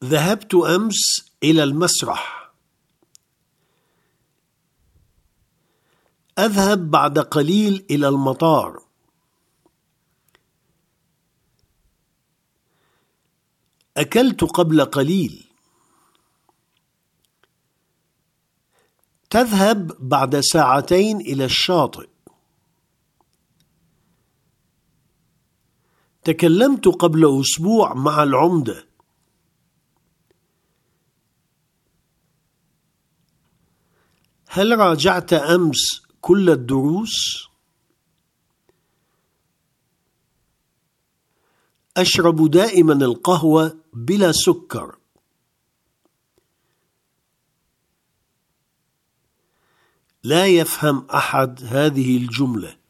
ذهبت أمس إلى المسرح. أذهب بعد قليل إلى المطار. أكلت قبل قليل. تذهب بعد ساعتين إلى الشاطئ. تكلمت قبل أسبوع مع العمدة. هل راجعت أمس كل الدروس؟ أشرب دائما القهوة بلا سكر. لا يفهم أحد هذه الجملة.